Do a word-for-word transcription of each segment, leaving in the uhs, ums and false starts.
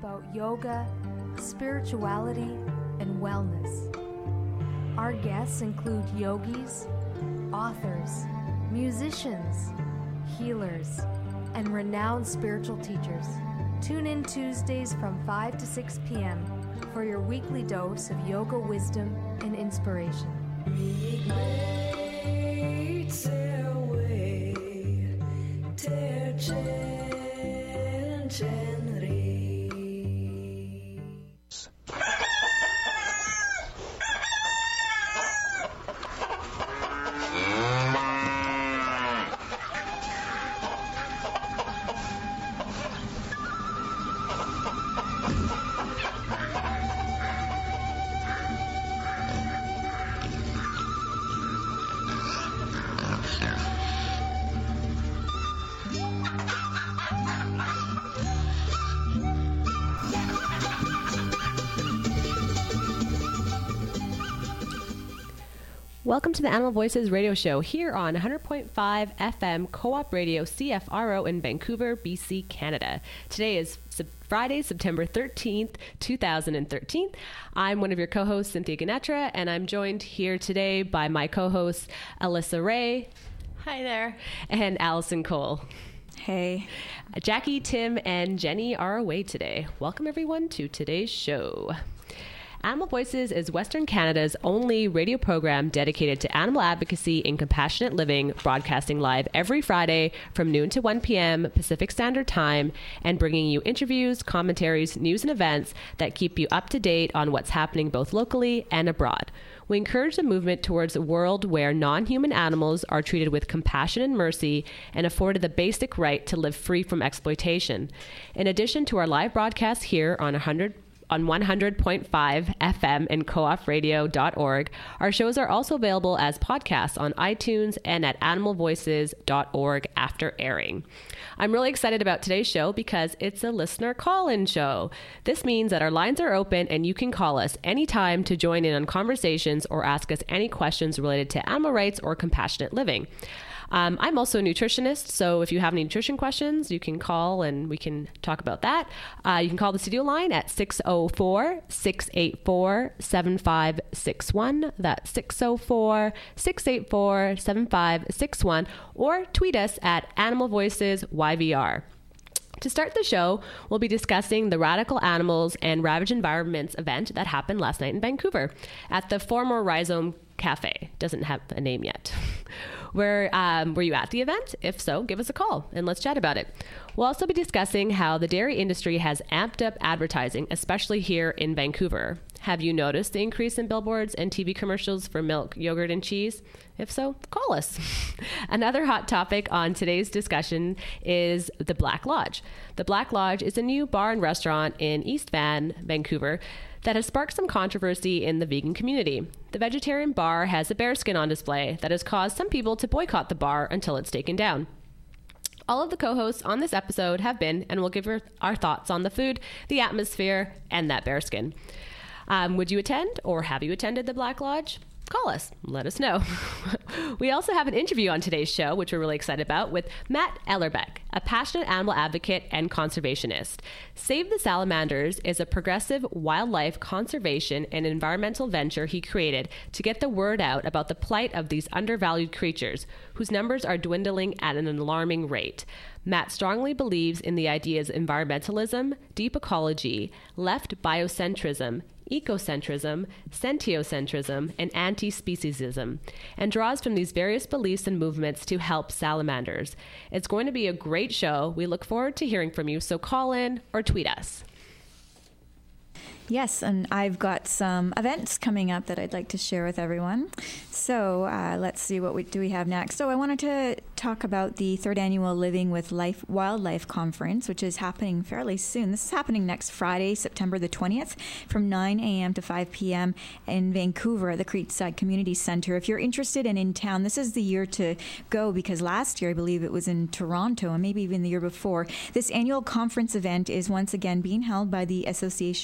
about yoga, spirituality, and wellness. Our guests include yogis, authors, musicians, healers, and renowned spiritual teachers. Tune in Tuesdays from five to six p.m. for your weekly dose of yoga wisdom and inspiration. Welcome to the Animal Voices radio show here on one hundred point five F M Co-op Radio C F R O in Vancouver, B C, Canada. Today is sub- Friday, September thirteenth, two thousand thirteen. I'm one of your co-hosts, Cynthia Ganetra, and I'm joined here today by my co-hosts, Alyssa Ray. Hi there. And Allison Cole. Hey. Jackie, Tim, and Jenny are away today. Welcome, everyone, to today's show. Animal Voices is Western Canada's only radio program dedicated to animal advocacy and compassionate living, broadcasting live every Friday from noon to one p.m. Pacific Standard Time, and bringing you interviews, commentaries, news, and events that keep you up to date on what's happening both locally and abroad. We encourage the movement towards a world where non-human animals are treated with compassion and mercy and afforded the basic right to live free from exploitation. In addition to our live broadcast here on one hundred on one hundred point five F M and co op radio dot org. Our shows are also available as podcasts on iTunes and at animal voices dot org after airing. I'm really excited about today's show because it's a listener call-in show. This means that our lines are open and you can call us anytime to join in on conversations or ask us any questions related to animal rights or compassionate living. Um, I'm also a nutritionist, so if you have any nutrition questions, you can call and we can talk about that. Uh, you can call the studio line at six oh four, six eight four, seven five six one. That's six oh four, six eight four, seven five six one, or tweet us at Animal Voices Y V R. To start the show, we'll be discussing the Radical Animals and Ravaged Environments event that happened last night in Vancouver at the former Rhizome Cafe. Doesn't have a name yet. Where, um, were you at the event? If so, give us a call and let's chat about it. We'll also be discussing how the dairy industry has amped up advertising, especially here in Vancouver. Have you noticed the increase in billboards and T V commercials for milk, yogurt, and cheese? If so, call us. Another hot topic on today's discussion is the Black Lodge. The Black Lodge is a new bar and restaurant in East Van, Vancouver, that has sparked some controversy in the vegan community. The vegetarian bar has a bearskin on display that has caused some people to boycott the bar until it's taken down. All of the co-hosts on this episode have been and will give our thoughts on the food, the atmosphere, and that bearskin. Um, would you attend, or have you attended the Black Lodge? Call us. Let us know. We also have an interview on today's show, which we're really excited about, with Matt Ellerbeck, a passionate animal advocate and conservationist. Save the Salamanders is a progressive wildlife conservation and environmental venture he created to get the word out about the plight of these undervalued creatures, whose numbers are dwindling at an alarming rate. Matt strongly believes in the ideas of environmentalism, deep ecology, left biocentrism, ecocentrism, sentiocentrism, and anti-speciesism, and draws from these various beliefs and movements to help salamanders. It's going to be a great show. We look forward to hearing from you, so call in or tweet us. Yes, and I've got some events coming up that I'd like to share with everyone. So uh, let's see what we do we have next. So I wanted to talk about the third annual Living with Life Wildlife Conference, which is happening fairly soon. This is happening next Friday, September the twentieth, from nine a.m. to five p.m. in Vancouver at the Creekside Community Centre. If you're interested and in town, this is the year to go, because last year I believe it was in Toronto, and maybe even the year before. This annual conference event is once again being held by the Association for the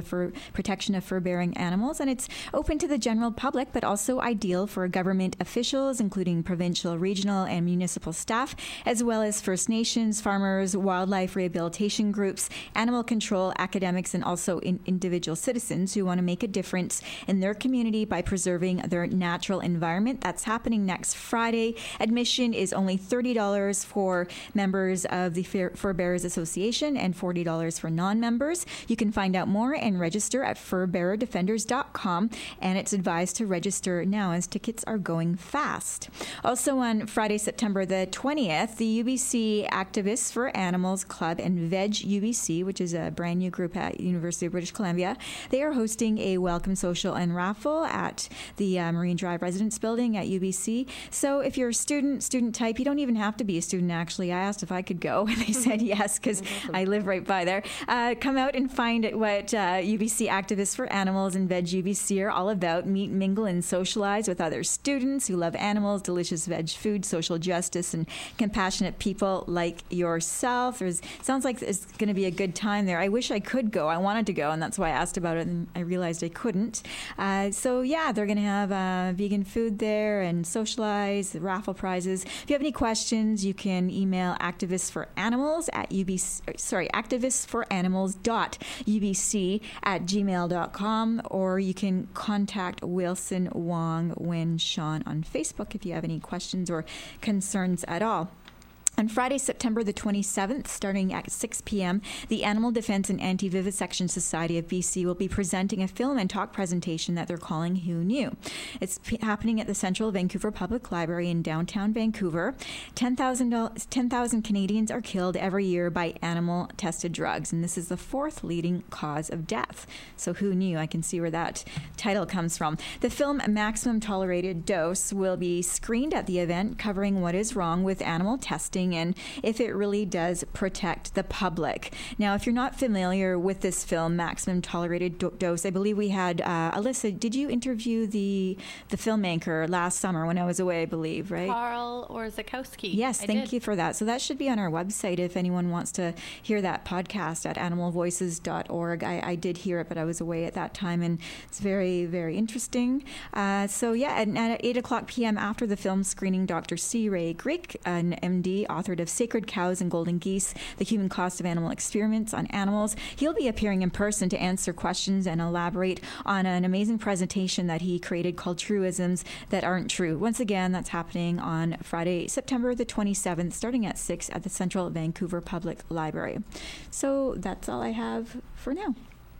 for protection of fur-bearing animals, and it's open to the general public, but also ideal for government officials, including provincial, regional, and municipal staff, as well as First Nations, farmers, wildlife rehabilitation groups, animal control, academics, and also in individual citizens who want to make a difference in their community by preserving their natural environment. That's happening next Friday. Admission is only thirty dollars for members of the Fur Bearers Association and forty dollars for non-members. You can find out more and register at fur bearer defenders dot com, and it's advised to register now as tickets are going fast. Also on Friday, September the twentieth, the U B C Activists for Animals Club and Veg U B C, which is a brand new group at University of British Columbia, they are hosting a welcome social and raffle at the uh, Marine Drive Residence Building at U B C. So if you're a student, student type, you don't even have to be a student, actually. I asked if I could go, and they said yes, because awesome. I live right by there. Uh, come out and find what uh, U B C Activists for Animals and Veg U B C are all about. Meet, mingle, and socialize with other students who love animals, delicious veg food, social justice, and compassionate people like yourself. There's sounds like it's going to be a good time there. I wish I could go. I wanted to go, and that's why I asked about it, and I realized I couldn't. Uh, so, yeah, they're going to have uh, vegan food there and socialize, raffle prizes. If you have any questions, you can email Activists for Animals at U B C, sorry, activists for animals dot U B C at gmail dot com, or you can contact Wilson Wong Wen Sean on Facebook if you have any questions or concerns at all. On Friday, September the twenty-seventh, starting at six p.m., the Animal Defense and Anti-Vivisection Society of B C will be presenting a film and talk presentation that they're calling Who Knew? It's p- happening at the Central Vancouver Public Library in downtown Vancouver. ten thousand Canadians are killed every year by animal-tested drugs, and this is the fourth leading cause of death. So who knew? I can see where that title comes from. The film Maximum Tolerated Dose will be screened at the event, covering what is wrong with animal testing and if it really does protect the public. Now, if you're not familiar with this film, Maximum Tolerated Do- Dose, I believe we had, uh, Alyssa, did you interview the the filmmaker last summer when I was away, I believe, right? Carl Orzechowski. Yes, I thank did. you for that. So that should be on our website if anyone wants to hear that podcast at animal voices dot org. I, I did hear it, but I was away at that time, and it's very, very interesting. Uh, so, yeah, and at eight o'clock p.m. after the film screening, Doctor C. Ray Greek, an M D, authored of Sacred Cows and Golden Geese, The Human Cost of Animal Experiments on Animals. He'll be appearing in person to answer questions and elaborate on an amazing presentation that he created called Truisms That Aren't True. Once again, that's happening on Friday, September the twenty-seventh, starting at six at the Central Vancouver Public Library. So that's all I have for now.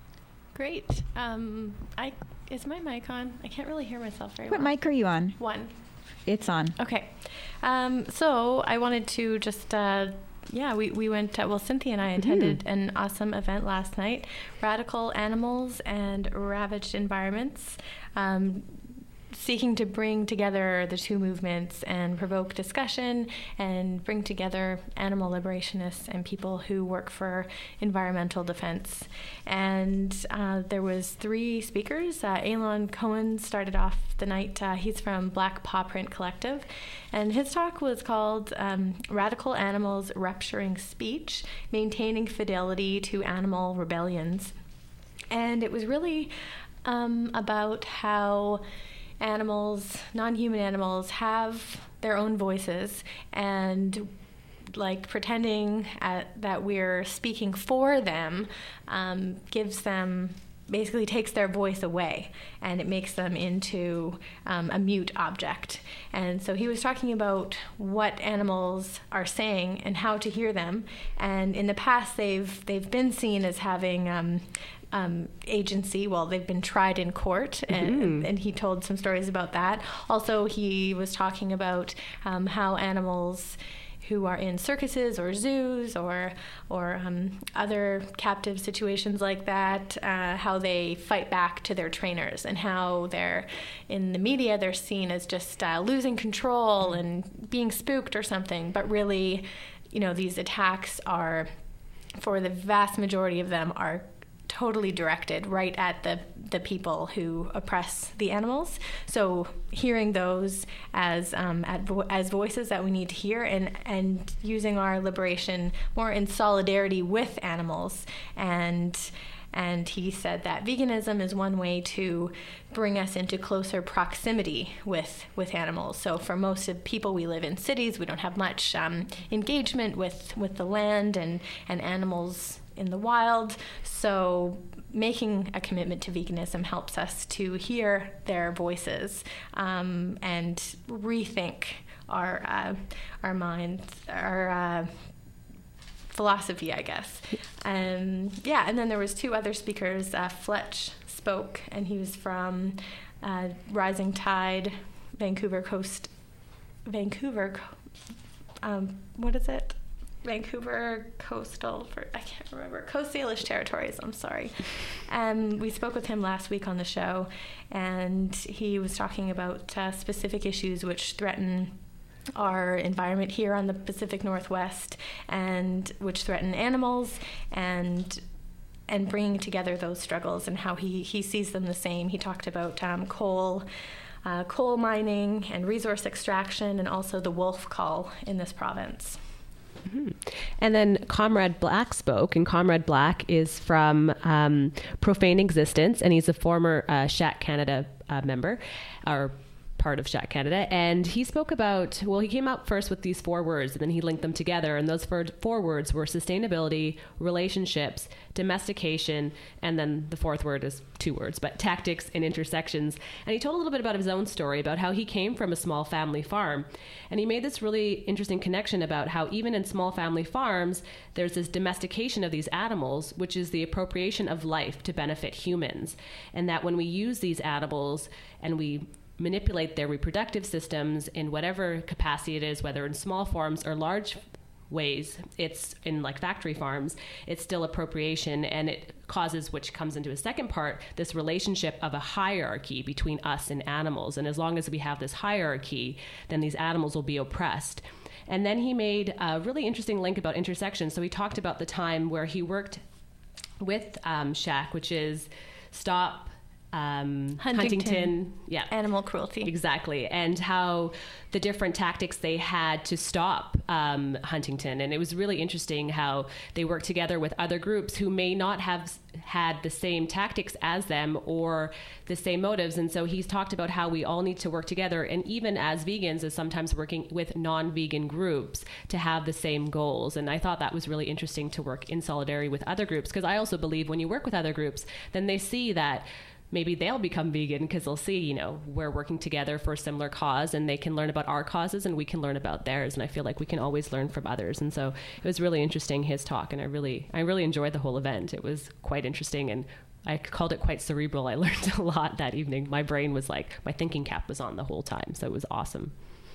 Great. Um, I is my mic on? I can't really hear myself very What well. mic are you on? One. It's on. Okay. Um, so I wanted to just, uh, yeah, we, we went, uh, well, Cynthia and I attended mm-hmm. an awesome event last night, Radical Animals and Ravaged Environments, um, seeking to bring together the two movements and provoke discussion and bring together animal liberationists and people who work for environmental defense. And uh, there was three speakers. Uh, Elon Cohen started off the night. Uh, he's from Black Paw Print Collective, and his talk was called um, Radical Animals Rupturing Speech, Maintaining Fidelity to Animal Rebellions. And it was really um, about how animals, non-human animals, have their own voices, and like pretending at, that we're speaking for them um, gives them, basically takes their voice away, and it makes them into um, a mute object. And so he was talking about what animals are saying and how to hear them. And in the past, they've they've been seen as having um, Um, agency. Well, they've been tried in court, and, mm-hmm. and he told some stories about that. Also, he was talking about um, how animals who are in circuses or zoos or or um, other captive situations like that, uh, how they fight back to their trainers, and how they're, in the media, they're seen as just uh, losing control and being spooked or something. But really, you know, these attacks are, for the vast majority of them, are totally directed right at the the people who oppress the animals. So hearing those as um, at vo- as voices that we need to hear, and and using our liberation more in solidarity with animals, and And he said that veganism is one way to bring us into closer proximity with, with animals. So for most of people, we live in cities, we don't have much um, engagement with, with the land and, and animals in the wild. So making a commitment to veganism helps us to hear their voices um, and rethink our uh, our minds, our uh, philosophy, I guess. Um, yeah, and then there was two other speakers. Uh, Fletch spoke, and he was from uh, Rising Tide, Vancouver Coast, Vancouver, um, what is it? Vancouver Coastal, for, I can't remember, Coast Salish Territories, I'm sorry. Um, we spoke with him last week on the show, and he was talking about uh, specific issues which threaten our environment here on the Pacific Northwest and which threaten animals, and and bringing together those struggles and how he, he sees them the same. He talked about um, coal, uh, coal mining and resource extraction, and also the wolf call in this province. Mm-hmm. And then Comrade Black spoke, and Comrade Black is from um, Profane Existence, and he's a former uh, Shack Canada uh, member, or part of Shack Canada, and he spoke about, well, he came out first with these four words, and then he linked them together, and those four, four words were sustainability, relationships, domestication, and then the fourth word is two words, but tactics and intersections. And he told a little bit about his own story, about how he came from a small family farm, and he made this really interesting connection about how even in small family farms, there's this domestication of these animals, which is the appropriation of life to benefit humans, and that when we use these animals and we manipulate their reproductive systems in whatever capacity it is, whether in small farms or large ways, it's in like factory farms, it's still appropriation, and it causes, which comes into a second part, this relationship of a hierarchy between us and animals. And as long as we have this hierarchy, then these animals will be oppressed. And then he made a really interesting link about intersection. So he talked about the time where he worked with um, Shack, which is Stop Um, Huntington, Huntington, yeah, animal cruelty, exactly, and how the different tactics they had to stop um, Huntington. And it was really interesting how they worked together with other groups who may not have had the same tactics as them or the same motives. And so he's talked about how we all need to work together, and even as vegans, is sometimes working with non-vegan groups to have the same goals. And I thought that was really interesting to work in solidarity with other groups, because I also believe when you work with other groups, then they see that maybe they'll become vegan because they'll see, you know, we're working together for a similar cause, and they can learn about our causes and we can learn about theirs. And I feel like we can always learn from others. And so it was really interesting, his talk, and I really, I really enjoyed the whole event. It was quite interesting, and I called it quite cerebral. I learned a lot that evening. My brain was like, my thinking cap was on the whole time. So it was awesome.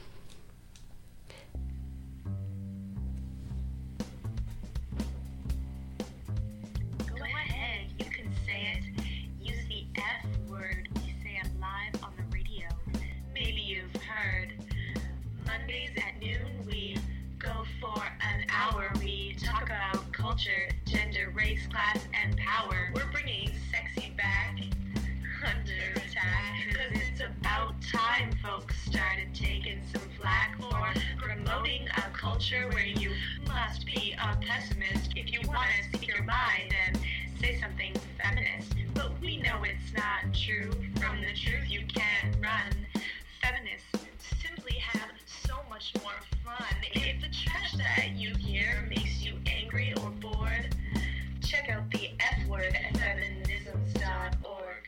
Culture, gender, race, class, and power. We're bringing sexy back under attack, because it's about time folks started taking some flack for promoting a culture where you must be a pessimist. If you want to speak your mind and say something feminist, but we know it's not true. From the truth you can't run. Feminists simply have so much more fun. If the trash that you hear makes you angry or bored, check out the F word at feminisms dot org.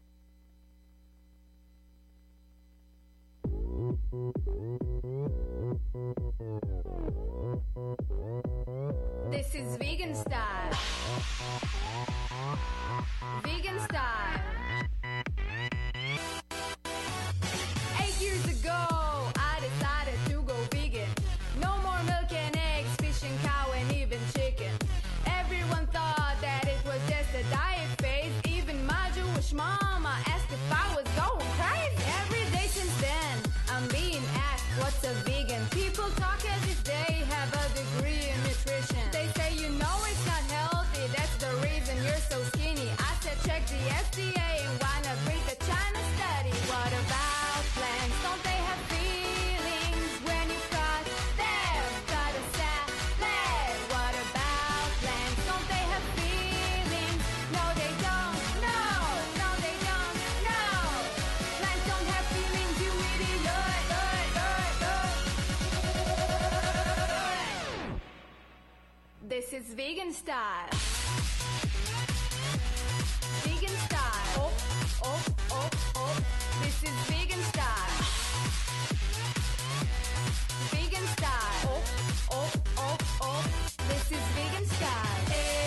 This is Vegan Style. Vegan Style. Eight years ago, I decided to go vegan. No more milk and eggs, fish and cow, and even chicken. Everyone thought that it was just a diet phase. Even my Jewish mama asked if I was going crazy. Every day since then, I'm being asked, what's a vegan? People talk as if they have a degree in nutrition. They say, you know it's not healthy, that's the reason This is vegan style. Vegan style. Oh, oh, oh, oh. This is vegan style. Vegan style. Oh, oh, oh, oh. This is vegan style.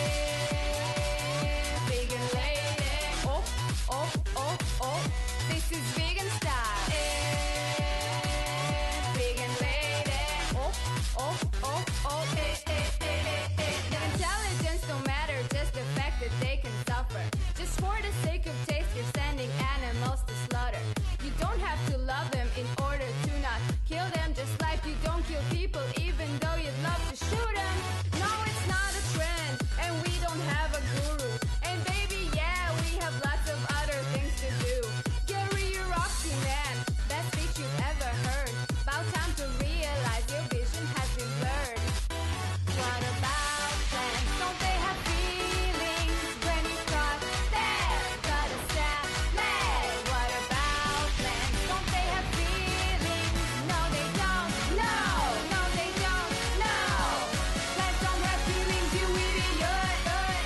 Hey, vegan lady. Oh, oh, oh, oh. This is vegan style. Hey, vegan lady. Oh, oh, oh, oh. Hey, hey, hey, hey, hey. Their intelligence don't matter, just the fact that they can suffer. Just for the sake of taste, you're sending animals to slaughter. You don't have to love them in order to not kill them, just like you don't kill people even though you'd love to shoot them. No, it's not a trend, and we don't have a guru. And baby, yeah, we have lots of other things to do. Gary, you're Roxy, man, best speech you've ever heard. About time to realize your vision has been blurred. What about plants? Don't they have feelings when you cross them? Gotta stop mad. What about plants? Don't they have feelings? No, they don't. No, no, they don't. No, plants don't have feelings. You idiot.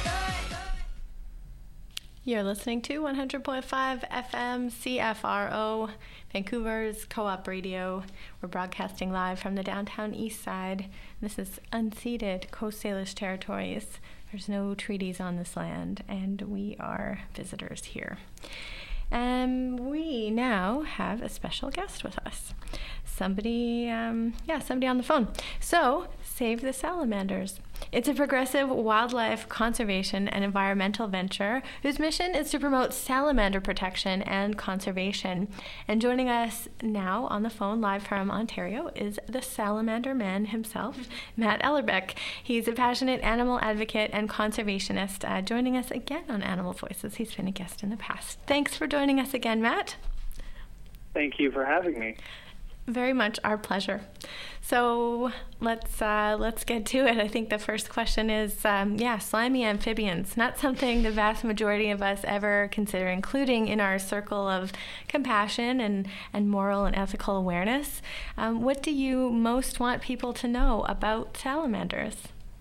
You're listening to one hundred point five F M C F R O, Vancouver's Co-op Radio. We're broadcasting live from the downtown east side. This is unceded Coast Salish territories. There's no treaties on this land, and we are visitors here. And we now have a special guest with us. Somebody, um, yeah, somebody on the phone. So, Save the Salamanders. It's a progressive wildlife conservation and environmental venture whose mission is to promote salamander protection and conservation. And joining us now on the phone live from Ontario is the salamander man himself, Matt Ellerbeck. He's a passionate animal advocate and conservationist, uh, joining us again on Animal Voices. He's been a guest in the past. Thanks for joining us again, Matt. Thank you for having me. Very much our pleasure. So let's uh, let's get to it. I think the first question is, um, yeah, slimy amphibians. Not something the vast majority of us ever consider including in our circle of compassion and, and moral and ethical awareness. Um, what do you most want people to know about salamanders?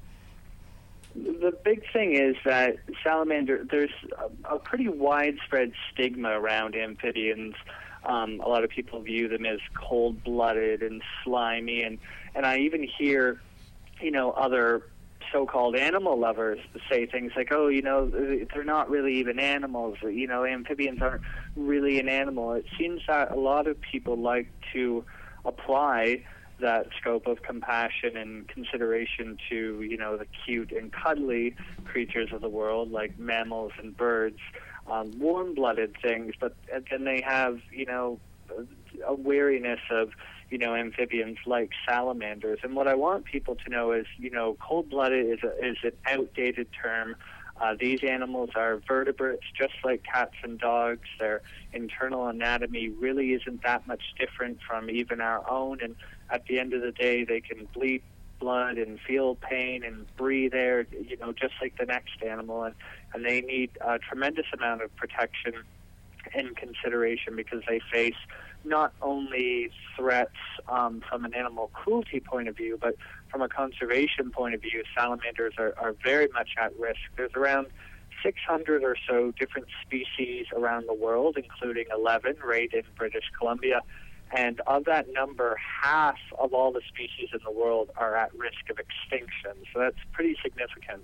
The big thing is that salamander, there's a, a pretty widespread stigma around amphibians. Um, a lot of people view them as cold-blooded and slimy, and, and I even hear, you know, other so-called animal lovers say things like, oh, you know, they're not really even animals, you know, amphibians aren't really an animal. It seems that a lot of people like to apply that scope of compassion and consideration to, you know, the cute and cuddly creatures of the world like mammals and birds. Um, warm-blooded things, but then they have, you know, a wariness of, you know, amphibians like salamanders. And what I want people to know is, you know, cold-blooded is, a, is an outdated term. Uh, these animals are vertebrates, just like cats and dogs. Their internal anatomy really isn't that much different from even our own. And at the end of the day, they can bleed blood and feel pain and breathe air, you know, just like the next animal, and, and they need a tremendous amount of protection and consideration because they face not only threats um, from an animal cruelty point of view, but from a conservation point of view, salamanders are, are very much at risk. There's around six hundred or so different species around the world, including eleven right in British Columbia. And of that number, half of all the species in the world are at risk of extinction. So that's pretty significant.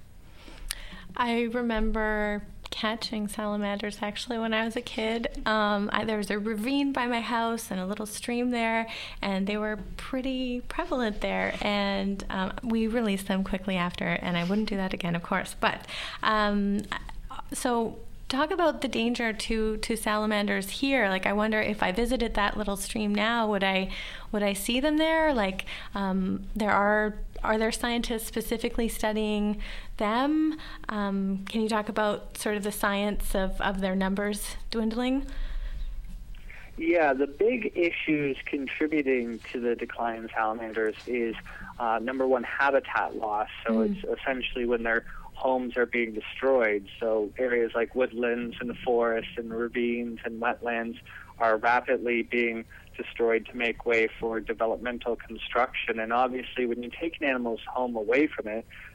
I remember catching salamanders actually when I was a kid. Um, I, there was a ravine by my house and a little stream there, and they were pretty prevalent there. And um, we released them quickly after, and I wouldn't do that again, of course. But um, so. Talk about the danger to, to salamanders here. Like, I wonder if I visited that little stream now, would I would I see them there? Like, um, there are are there scientists specifically studying them? Um, can you talk about sort of the science of, of their numbers dwindling? Yeah, the big issues contributing to the decline in salamanders is uh, number one, habitat loss. So mm. it's essentially when they're homes are being destroyed. So areas like woodlands and forests and ravines and wetlands are rapidly being destroyed to make way for developmental construction. And obviously when you take an animal's home away from it,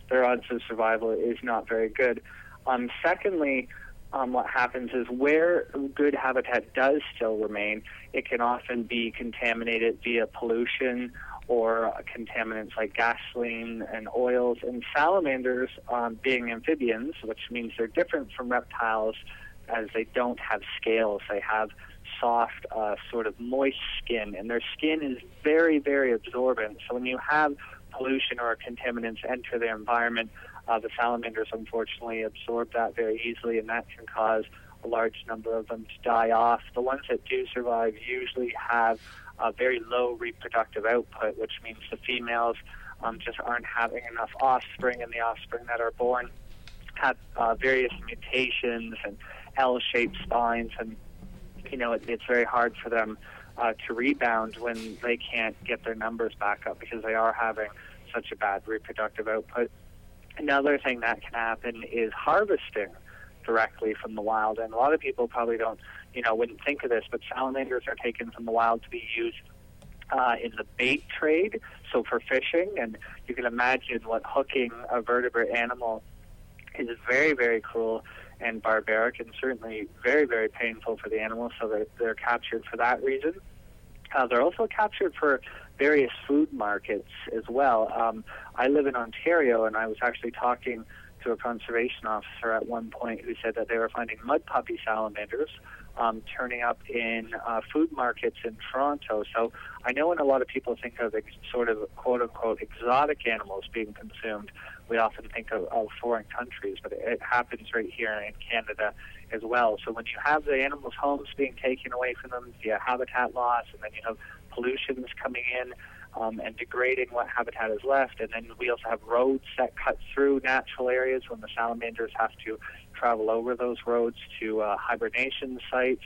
their odds of survival is not very good. Um, secondly, um, what happens is where good habitat does still remain, it can often be contaminated via pollution or contaminants like gasoline and oils. And salamanders, um, being amphibians, which means they're different from reptiles as they don't have scales. They have soft, uh, sort of moist skin, and their skin is very, very absorbent. So when you have pollution or contaminants enter their environment, uh, the salamanders unfortunately absorb that very easily, and that can cause a large number of them to die off. The ones that do survive usually have a very low reproductive output, which means the females um, just aren't having enough offspring, and the offspring that are born have uh, various mutations and L-shaped spines, and you know it, it's very hard for them uh, to rebound when they can't get their numbers back up because they are having such a bad reproductive output. Another thing that can happen is harvesting directly from the wild, and a lot of people probably don't, you know, wouldn't think of this, but salamanders are taken from the wild to be used uh, in the bait trade, so for fishing, and you can imagine what hooking a vertebrate animal is very, very cruel and barbaric, and certainly very, very painful for the animals, so they're, they're captured for that reason. Uh, they're also captured for various food markets as well. Um, I live in Ontario, and I was actually talking to a conservation officer at one point who said that they were finding mud puppy salamanders um, turning up in uh, food markets in Toronto. So I know when a lot of people think of ex- sort of quote-unquote exotic animals being consumed, we often think of, of foreign countries, but it, it happens right here in Canada as well. So when you have the animals' homes being taken away from them via habitat loss, and then you have pollutions coming in um, and degrading what habitat is left, and then we also have roads that cut through natural areas when the salamanders have to travel over those roads to uh, hibernation sites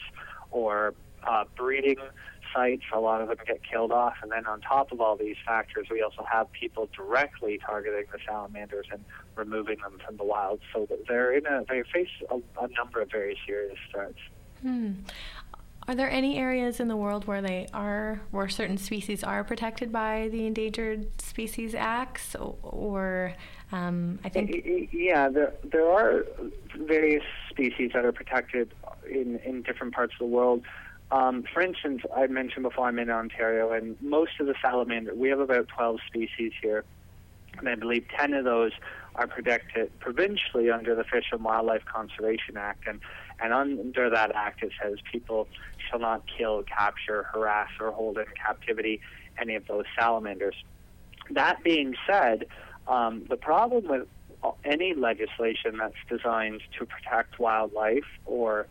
or uh, breeding sites. A lot of them get killed off, and then on top of all these factors, we also have people directly targeting the salamanders and removing them from the wild. So that they're in a they face a, a number of very serious threats. Hmm. Are there any areas in the world where they are, where certain species are protected by the Endangered Species Acts, or, or um, I think? Yeah, there there are various species that are protected in in different parts of the world. Um, for instance, I mentioned before I'm in Ontario, and most of the salamander, we have about twelve species here, and I believe ten of those are protected provincially under the Fish and Wildlife Conservation Act, and and under that act it says people shall not kill, capture, harass, or hold in captivity any of those salamanders. That being said, um, the problem with any legislation that's designed to protect wildlife or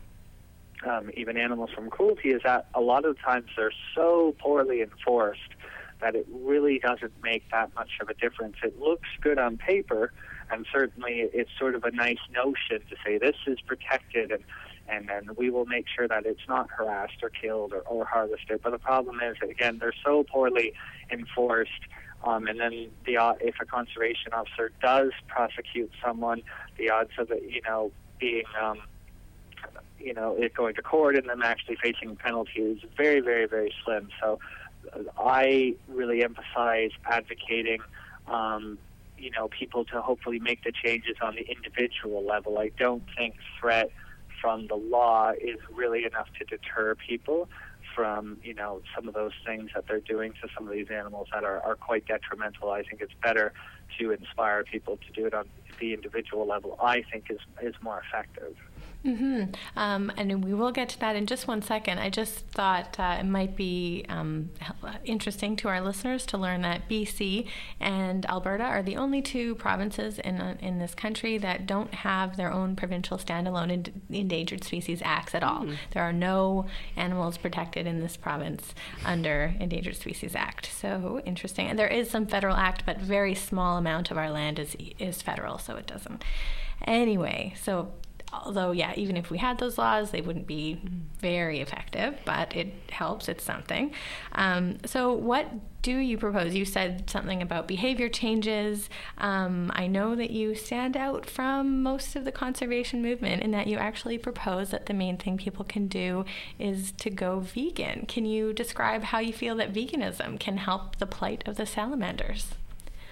um, even animals from cruelty is that a lot of times they're so poorly enforced that it really doesn't make that much of a difference. It looks good on paper, and certainly it's sort of a nice notion to say this is protected, and and then we will make sure that it's not harassed or killed or, or harvested. But the problem is, again, they're so poorly enforced, um, and then the if a conservation officer does prosecute someone, the odds of it, you know, being um, you know, it going to court and them actually facing penalties is very, very, very slim. So I really emphasize advocating, um, you know, people to hopefully make the changes on the individual level. I don't think threat from the law is really enough to deter people from, you know, some of those things that they're doing to some of these animals that are, are quite detrimental. I think it's better to inspire people to do it on the individual level. I think is is more effective. Mm-hmm. Um, and we will get to that in just one second. I just thought uh, it might be um, interesting to our listeners to learn that B C and Alberta are the only two provinces in uh, in this country that don't have their own provincial standalone en- endangered species acts at all. Mm. There are no animals protected in this province under Endangered Species Act. So interesting. And there is some federal act, but very small amount of our land is is federal, so it doesn't. Anyway, so. Although, yeah, even if we had those laws, they wouldn't be very effective, but it helps. It's something. Um, so what do you propose? You said something about behavior changes. Um, I know that you stand out from most of the conservation movement in that you actually propose that the main thing people can do is to go vegan. Can you describe how you feel that veganism can help the plight of the salamanders?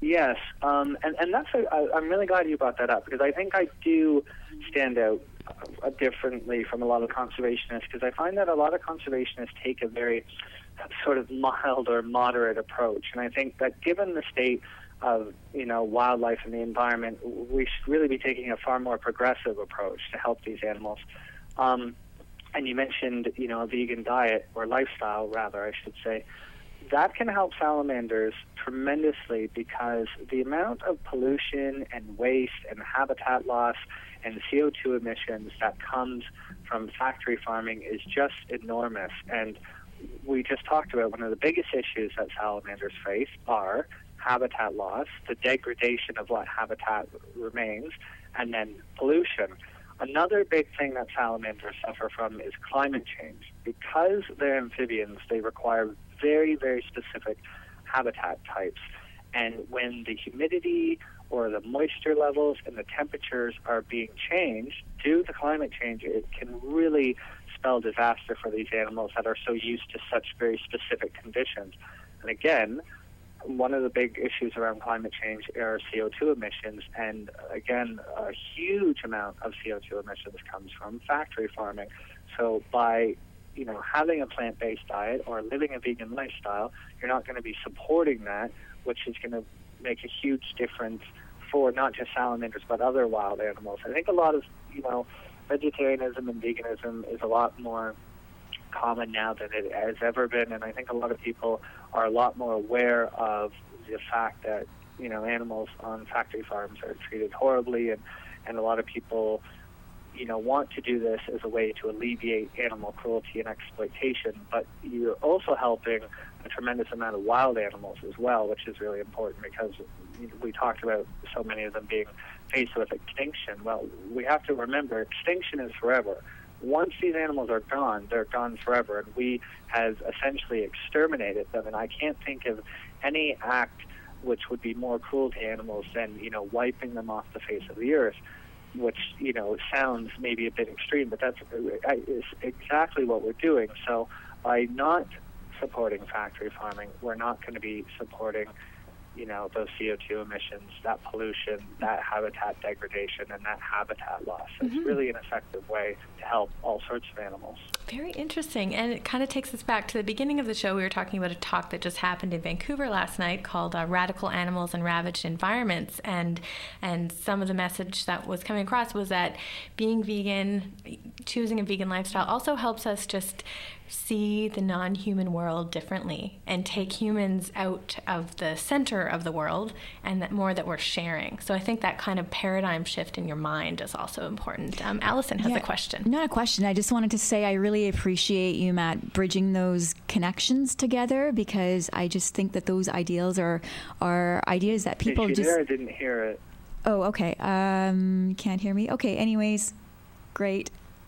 Yes, um, and, and that's a, I, I'm really glad you brought that up, because I think I do stand out uh, differently from a lot of conservationists, because I find that a lot of conservationists take a very sort of mild or moderate approach, and I think that given the state of, you know, wildlife and the environment, we should really be taking a far more progressive approach to help these animals. Um, and you mentioned, you know, a vegan diet, or lifestyle rather, I should say. That can help salamanders tremendously, because the amount of pollution and waste and habitat loss and C O two emissions that comes from factory farming is just enormous. And we just talked about one of the biggest issues that salamanders face are habitat loss, the degradation of what habitat remains, and then pollution. Another big thing that salamanders suffer from is climate change. Because they're amphibians, they require very, very specific habitat types. And when the humidity or the moisture levels and the temperatures are being changed due to climate change, it can really spell disaster for these animals that are so used to such very specific conditions. And again, one of the big issues around climate change are C O two emissions, and again, a huge amount of C O two emissions comes from factory farming. So by, you know, having a plant-based diet or living a vegan lifestyle, you're not going to be supporting that, which is going to make a huge difference for not just salamanders but other wild animals. I think a lot of, you know, vegetarianism and veganism is a lot more common now than it has ever been, and I think a lot of people are a lot more aware of the fact that, you know, animals on factory farms are treated horribly, and, and a lot of people, you know, want to do this as a way to alleviate animal cruelty and exploitation, but you're also helping a tremendous amount of wild animals as well, which is really important, because we talked about so many of them being faced with extinction. Well, we have to remember extinction is forever. Once these animals are gone, they're gone forever, and we have essentially exterminated them. And I can't think of any act which would be more cruel to animals than, you know, wiping them off the face of the earth, which, you know, sounds maybe a bit extreme, but that's is exactly what we're doing. So by not supporting factory farming, we're not going to be supporting, you know, those C O two emissions, that pollution, that habitat degradation, and that habitat loss. It's mm-hmm. really an effective way to help all sorts of animals. Very interesting. And it kind of takes us back to the beginning of the show. We were talking about a talk that just happened in Vancouver last night called uh, Radical Animals and Ravaged Environments. And and some of the message that was coming across was that being vegan, choosing a vegan lifestyle, also helps us just see the non-human world differently and take humans out of the center of the world, and that more that we're sharing. So I think that kind of paradigm shift in your mind is also important. Um, Allison has yeah, a question. Not a question. I just wanted to say I really appreciate you, Matt, bridging those connections together, because I just think that those ideals are are ideas that people Did you just... hear? I didn't hear it. Oh, okay. Um, can't hear me? Okay, anyways, great.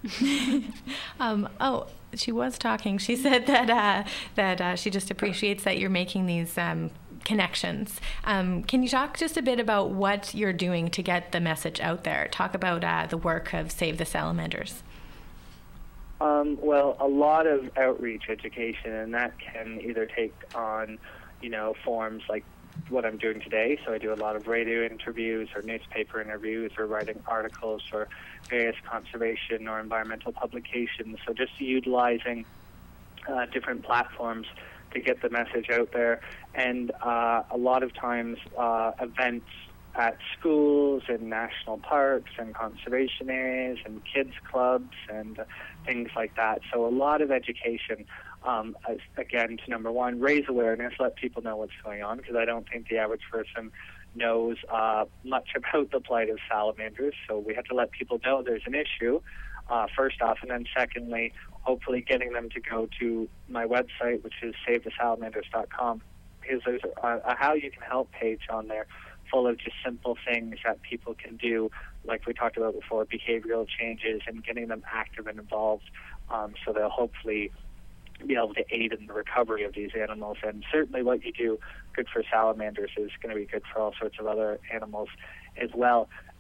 um, oh, she was talking. She said that uh, that uh, she just appreciates that you're making these um, connections. Um, can you talk just a bit about what you're doing to get the message out there? Talk about uh, the work of Save the Salamanders. Um, well, a lot of outreach education, and that can either take on, you know, forms like what I'm doing today. So I do a lot of radio interviews or newspaper interviews or writing articles for various conservation or environmental publications. So just utilizing uh, different platforms to get the message out there. And uh, a lot of times uh, events at schools and national parks and conservation areas and kids clubs and uh, things like that. So a lot of education, um, as, again, to number one, raise awareness, let people know what's going on, because I don't think the average person knows uh, much about the plight of salamanders. So we have to let people know there's an issue, uh, first off, and then secondly, hopefully getting them to go to my website, which is save the salamanders dot com, because there's a, a how you can help page on there full of just simple things that people can do, like we talked about before, behavioral changes and getting them active and involved, um, so they'll hopefully be able to aid in the recovery of these animals. And certainly what you do good for salamanders is going to be good for all sorts of other animals as well.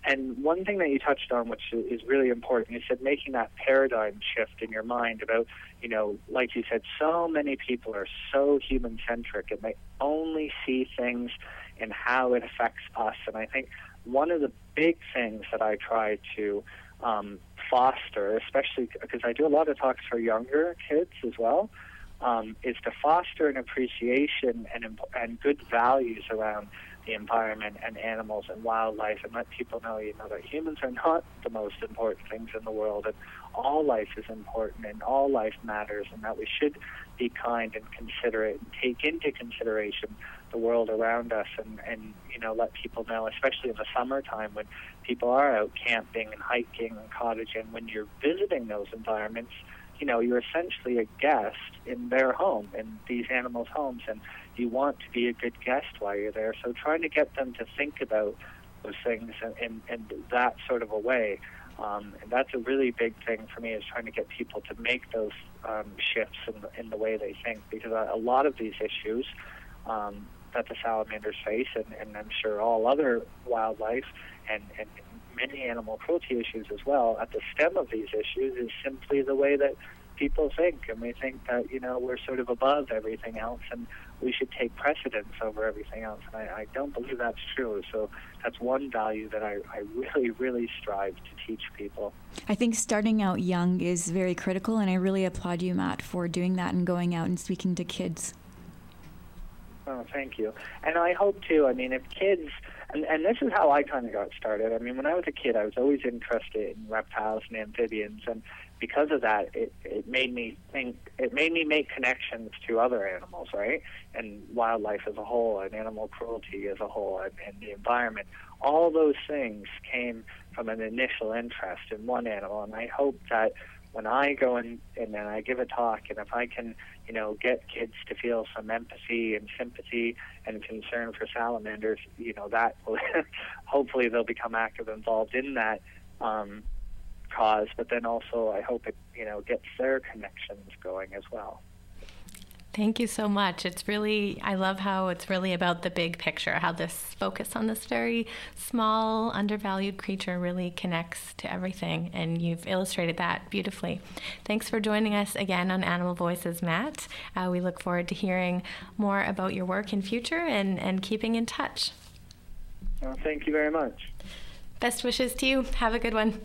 and one thing that you touched on, which is really important, you said making that paradigm shift in your mind about, you know, like you said, so many people are so human-centric and they only see things and how it affects us. And I think one of the big things that I try to um, foster, especially because I do a lot of talks for younger kids as well, um, is to foster an appreciation and, and good values around the environment and animals and wildlife, and let people know, you know, that humans are not the most important things in the world, and all life is important and all life matters, and that we should be kind and considerate and take into consideration the world around us, and, and you know, let people know, especially in the summertime when people are out camping and hiking and cottaging, when you're visiting those environments, you know, you're essentially a guest in their home, in these animals' homes, and you want to be a good guest while you're there. So trying to get them to think about those things in, in, in that sort of a way. Um, and that's a really big thing for me, is trying to get people to make those um, shifts in the, in the way they think, because a, a lot of these issues um, that the salamanders face, and, and I'm sure all other wildlife and, and many animal cruelty issues as well, at the stem of these issues is simply the way that people think, and we think that, you know, we're sort of above everything else and we should take precedence over everything else. And I, I don't believe that's true. So that's one value that I, I really, really strive to teach people. I think starting out young is very critical, and I really applaud you, Matt, for doing that and going out and speaking to kids. Oh, thank you. And I hope, too, I mean, if kids, and, and this is how I kind of got started. I mean, when I was a kid, I was always interested in reptiles and amphibians, and because of that, it, it made me think, it made me make connections to other animals, right? And wildlife as a whole, and animal cruelty as a whole, and, and the environment. All those things came from an initial interest in one animal, and I hope that when I go in and then I give a talk, and if I can, you know, get kids to feel some empathy and sympathy and concern for salamanders, you know, that will hopefully they'll become active involved in that um, cause. But then also, I hope it, you know, gets their connections going as well. Thank you so much. It's really, I love how it's really about the big picture, how this focus on this very small, undervalued creature really connects to everything, and you've illustrated that beautifully. Thanks for joining us again on Animal Voices, Matt. Uh, we look forward to hearing more about your work in future and, and keeping in touch. Well, thank you very much. Best wishes to you. Have a good one.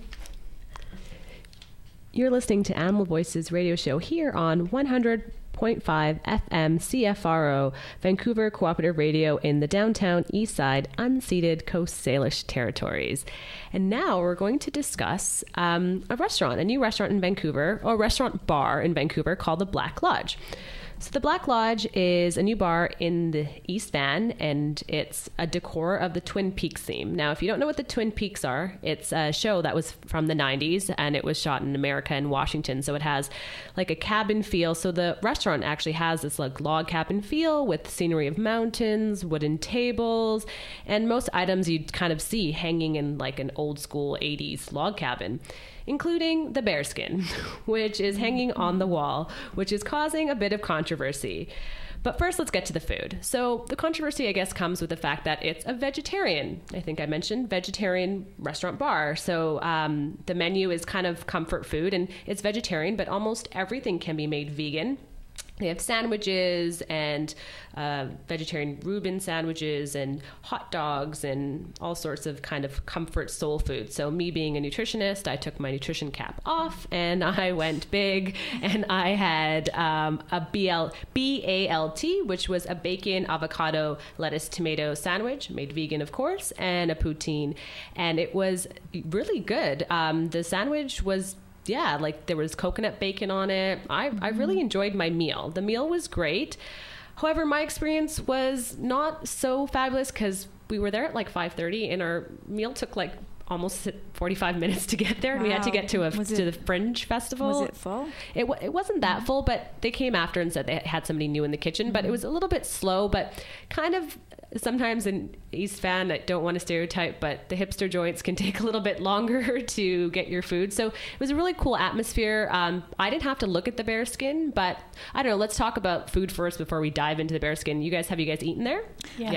You're listening to Animal Voices radio show here on one hundred point five F M C F R O, Vancouver Cooperative Radio in the downtown east side unceded Coast Salish territories. And now we're going to discuss um, a restaurant, a new restaurant in Vancouver, or a restaurant bar in Vancouver called the Black Lodge. So the Black Lodge is a new bar in the East Van, and it's a decor of the Twin Peaks theme. Now, if you don't know what the Twin Peaks are, it's a show that was from the nineties, and it was shot in America and Washington. So it has like a cabin feel. So the restaurant actually has this like log cabin feel with scenery of mountains, wooden tables, and most items you'd kind of see hanging in like an old school eighties log cabin, including the bearskin, which is hanging on the wall, which is causing a bit of controversy. But first, let's get to the food. So the controversy, I guess, comes with the fact that it's a vegetarian, I think I mentioned, vegetarian restaurant bar. So um, the menu is kind of comfort food, and it's vegetarian, but almost everything can be made vegan. They have sandwiches and uh, vegetarian Reuben sandwiches and hot dogs and all sorts of kind of comfort soul food. So me being a nutritionist, I took my nutrition cap off and I went big, and I had um, a B L, B A L T, which was a bacon, avocado, lettuce, tomato sandwich, made vegan, of course, and a poutine. And it was really good. Um, the sandwich was Yeah, like there was coconut bacon on it. I, mm-hmm. I really enjoyed my meal. The meal was great. However, my experience was not so fabulous because we were there at like five thirty and our meal took like almost forty-five minutes to get there. Wow. We had to get to a was to it, the Fringe Festival. Was it full? It, it wasn't that full, but they came after and said they had somebody new in the kitchen. Mm-hmm. But it was a little bit slow, but kind of sometimes in East Van, I don't want to stereotype, but the hipster joints can take a little bit longer to get your food. So it was a really cool atmosphere. Um, I didn't have to look at the bearskin, but I don't know. Let's talk about food first before we dive into the bearskin. You guys, have you guys eaten there? Yeah. Yeah.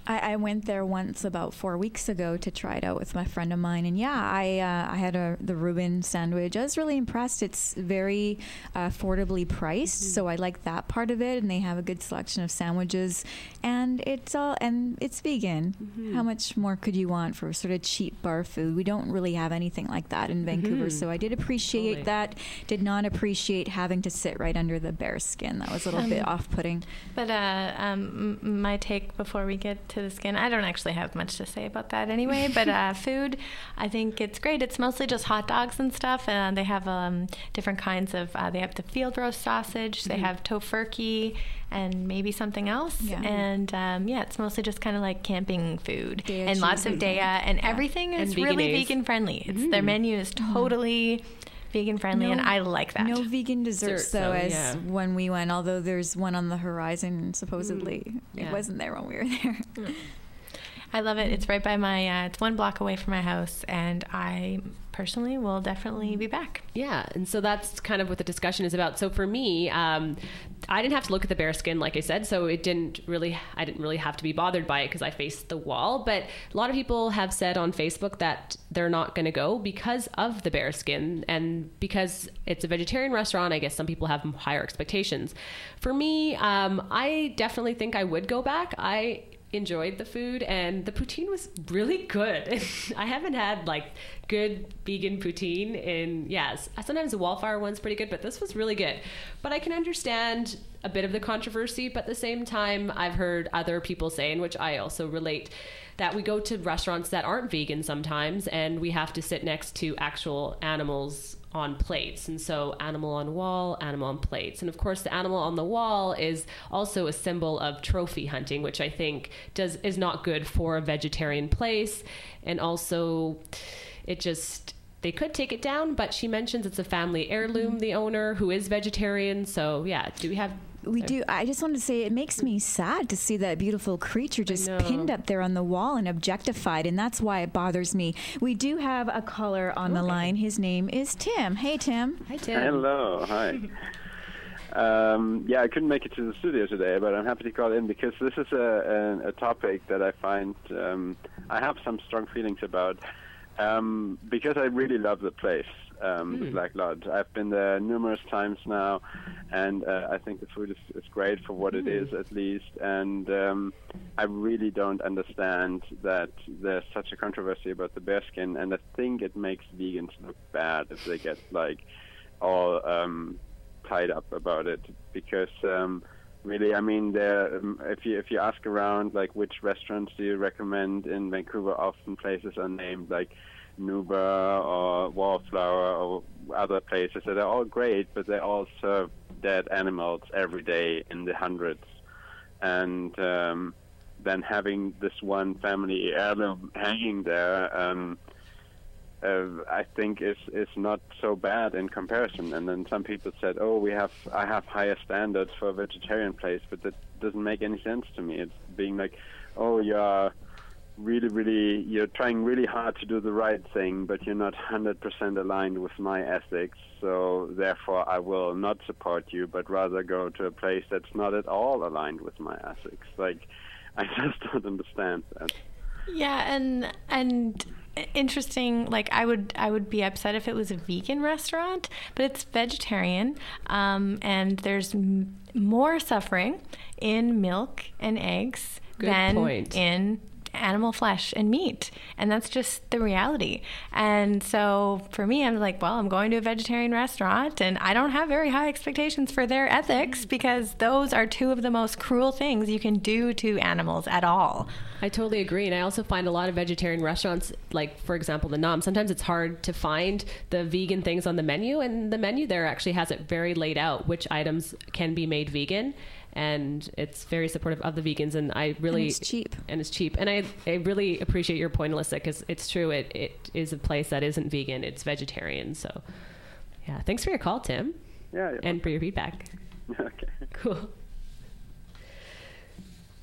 I, I went there once about four weeks ago to try it out with my friend of mine, and yeah, I uh, I had a the Reuben sandwich. I was really impressed. It's very uh, affordably priced, mm-hmm. so I like that part of it. And they have a good selection of sandwiches, and it's all and it's vegan. Mm-hmm. How much more could you want for sort of cheap bar food? We don't really have anything like that in Vancouver, mm-hmm. so I did appreciate totally. that. Did not appreciate having to sit right under the bear skin. That was a little um, bit off-putting. But uh, um, m- my take before we get to the skin, I don't actually have much to say about that anyway, but uh, food, I think it's great. It's mostly just hot dogs and stuff, and they have um, different kinds of, uh, they have the field roast sausage, mm-hmm. they have tofurkey, and maybe something else. Yeah. And um, yeah, it's mostly just kind of like camping food. Daya and lots of daya, and yeah. everything is and really vegan friendly. It's mm. Their menu is totally... Mm. vegan friendly, no, and I like that. No vegan desserts, though, so, as yeah. when we went, although there's one on the horizon, supposedly. Mm, yeah. It wasn't there when we were there. Mm. I love it. It's right by my, uh, it's one block away from my house, and I personally will definitely be back. Yeah, and so that's kind of what the discussion is about. So for me, um, I didn't have to look at the bear skin, like I said, so it didn't really, I didn't really have to be bothered by it because I faced the wall. But a lot of people have said on Facebook that they're not going to go because of the bear skin, and because it's a vegetarian restaurant, I guess some people have higher expectations. For me, um, I definitely think I would go back. I enjoyed the food, and the poutine was really good. I haven't had like good vegan poutine in, yes, sometimes the Wallflower one's pretty good, but this was really good. But I can understand a bit of the controversy, but at the same time, I've heard other people say, in which I also relate, that we go to restaurants that aren't vegan sometimes, and we have to sit next to actual animals on plates. And so animal on wall, animal on plates. And of course, the animal on the wall is also a symbol of trophy hunting, which I think does is not good for a vegetarian place. And also, it just, they could take it down, but she mentions it's a family heirloom, the owner, who is vegetarian. So yeah, do we have... We do. I just wanted to say it makes me sad to see that beautiful creature just pinned up there on the wall and objectified, and that's why it bothers me. We do have a caller on okay. the line. His name is Tim. Hey, Tim. Hi, Tim. Hello. Hi. um, yeah, I couldn't make it to the studio today, but I'm happy to call in because this is a, a, a topic that I find um, I have some strong feelings about um, because I really love the place. Um, mm. The Black Lodge. I've been there numerous times now, and uh, I think the food is, is great for what mm. it is, at least. And um, I really don't understand that there's such a controversy about the bear skin, and I think it makes vegans look bad if they get like all um, tied up about it. Because um, really, I mean, there. Um, if you if you ask around, like which restaurants do you recommend in Vancouver, often places are named like Nuba or Wallflower or other places that are all great, but they all serve dead animals every day in the hundreds. And um, then having this one family heirloom hanging there, um, uh, I think is is not so bad in comparison. And then some people said, "Oh, we have I have higher standards for a vegetarian place," but that doesn't make any sense to me. It's being like, "Oh, you're really, really, you're trying really hard to do the right thing, but you're not one hundred percent aligned with my ethics, so therefore I will not support you, but rather go to a place that's not at all aligned with my ethics." Like, I just don't understand that. Yeah, and and interesting, like I would I would be upset if it was a vegan restaurant, but it's vegetarian, um, and there's m- more suffering in milk and eggs Good than point. in animal flesh and meat, and that's just the reality. And so for me, I'm like, well, I'm going to a vegetarian restaurant, and I don't have very high expectations for their ethics, because those are two of the most cruel things you can do to animals at all. I totally agree. And I also find a lot of vegetarian restaurants, like for example the Nom, sometimes it's hard to find the vegan things on the menu, and the menu there actually has it very laid out which items can be made vegan. And it's very supportive of the vegans, and I really... And it's cheap. And it's cheap. And I, I really appreciate your point, Alyssa, because it's true. It It is a place that isn't vegan. It's vegetarian. So, yeah. Thanks for your call, Tim. Yeah. And for your feedback. Okay. Cool.